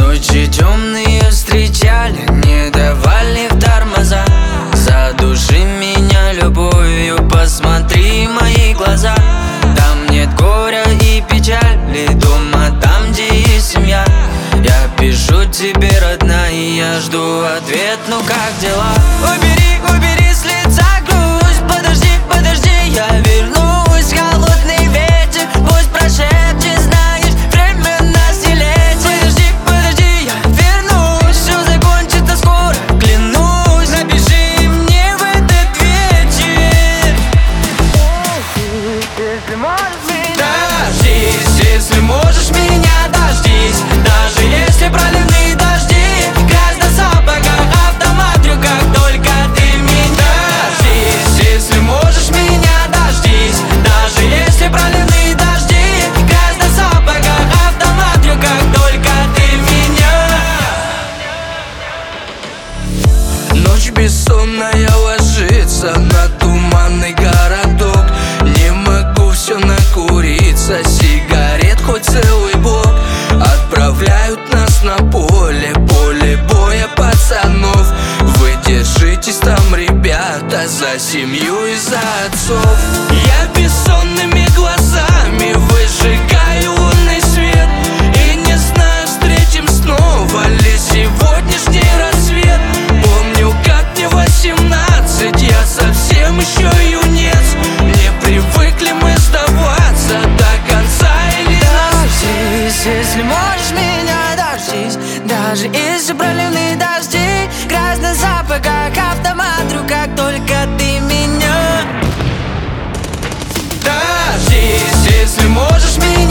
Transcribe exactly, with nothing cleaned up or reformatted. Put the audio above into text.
Ночи темные встречали, не давали в тормоза. Задуши меня любовью, посмотри в мои глаза. Там нет горя и печали, дома там, где есть семья. Я пишу тебе, родная, и я жду ответ, ну как дела? Убери, убери с лица грусть, подожди, подожди, я вернусь. Холодный ветер пусть прошепчет, знаешь, время нас не летит. Подожди, подожди, я вернусь, все закончится скоро, клянусь. Напиши мне в этот вечер, если можешь меня дождись, если можешь меня дождись. Даже если проливные дожди, грязь на сапогах, автомат в руках, только ты меня дождись, если можешь меня дождись. Даже если проливные дожди, грязь на сапогах, автомат в руках, только ты меня. Ночь бессонная ложится на туманный городок. Не могу все накуриться, сигарет хоть целый блок. Отправляют нас на поле, поле боя пацанов. Вы держитесь там, ребята, за семью и за отцов. Я бессонными глазами выжигаю лунный свет, и не знаю, встретим снова ли сегодняшний рассвет. Помню, как мне восемнадцать, я совсем еще юнец. Не привыкли мы сдаваться до конца или Дождись, если можешь меня дождись. Даже если проливные дожди, грязь на сапогах, автомат в руках, только ты меня. дождись, если можешь меня